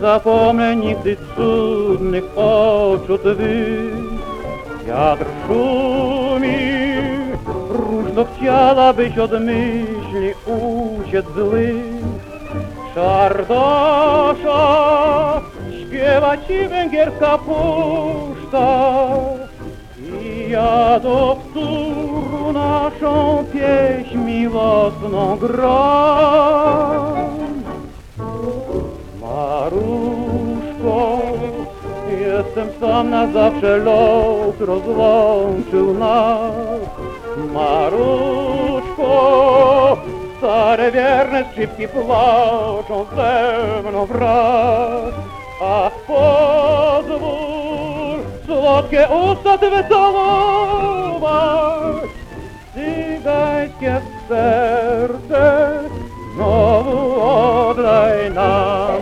zapomnę nigdy cudnych oczu twych. Wiatr szumi, próżno chciałabyś od myśli uciec złych. Czardasza, śpiewa ci węgierska puszcza i ja do wtóru naszą pieśń miłosną gram. Maruszko, jestem sam na zawsze, los rozłączył nas. Maruszko, stare wierne skrzypki płaczą ze mną wraz. Ach, pozwól słodkie usta Twe całować, cygańskie serce znowu oddaj nam.